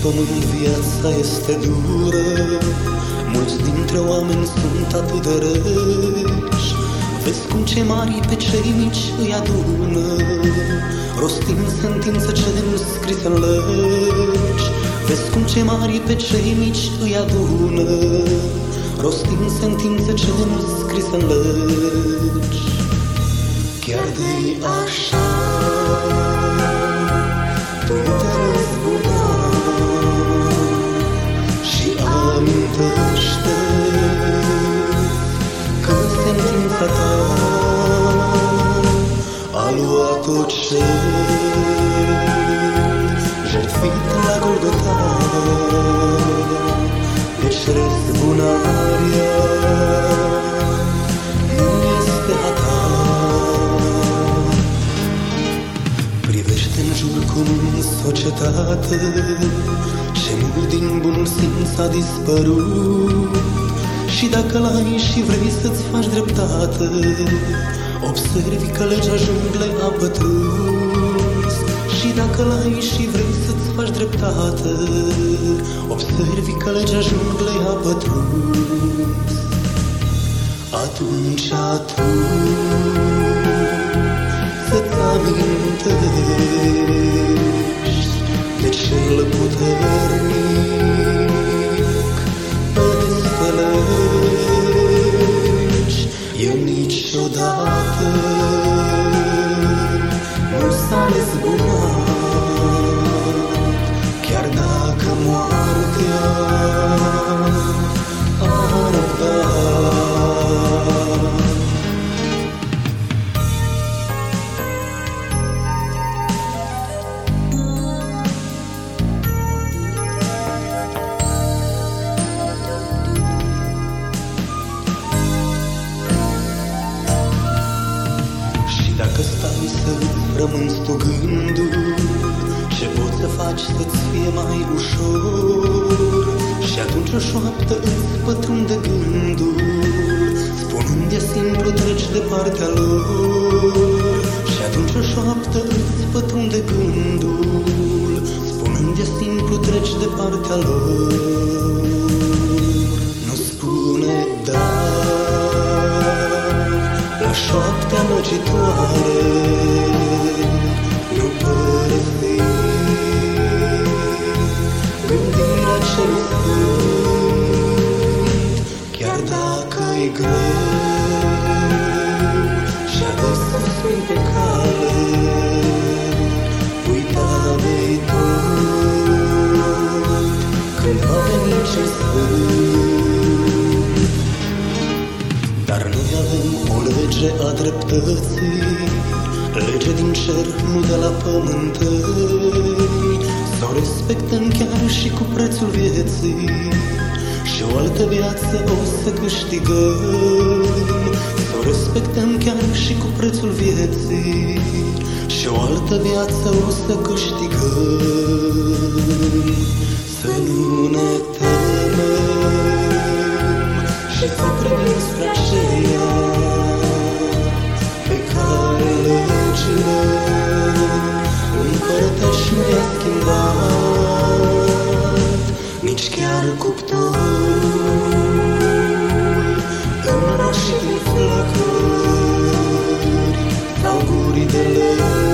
pământ viața este dură, mulți dintre oameni sunt atât de reci. Vezi cum cei mari pe cei mici îi adună, rostind sentințe ce nu scrise în legi. Vezi cum cei mari pe cei mici îi adună, rostind sentințe ce nu scrise în legi. Chiar de-i așa, tu nu te răzbuna și amintește că sentința ta a luat tot ce jertfit la Golgota. Deci răzbunarea nu este a ta. Privește în jur cum în societate ce mult din bunul simț a dispărut. Și dacă l-ai și vrei să-ți faci dreptate, observi că legea junglei a pătruns. Și dacă l-ai și vrei să-ți faci dreptate, observi că legea junglei a pătruns. Atunci să-ți amintești de cel puternic pe legi. El niciodată nu s-a răzbunat, chiar dacă moartea ar da. Dacă stai să-ți rămânți tu gândul, ce poți să faci să-ți fie mai ușor? Și atunci o șoaptă îți pătrunde gândul, spunând e simplu, treci de partea lor. Și atunci o șoaptă îți pătrunde gândul, spunând e simplu, treci de partea lor. Nu spune da la șoaptea măcitoare, nu părăsi gândirea celui sfânt, chiar dacă-i greu și adesea spui pe cale. Uita de-i tot când va veni cel sfânt. Dar noi avem o lege a dreptății, lege din cer, nu de la pământări. Să o respectăm chiar și cu prețul vieții, și o altă viață o să câștigăm. Să o respectăm chiar și cu prețul vieții, și o altă viață o să câștigăm. Să nu ne temem și să privim spre aceea pe care legile împărătești nu i-a schimbat, nici chiar cuptorul înroșit în flăcări sau guri de lemn.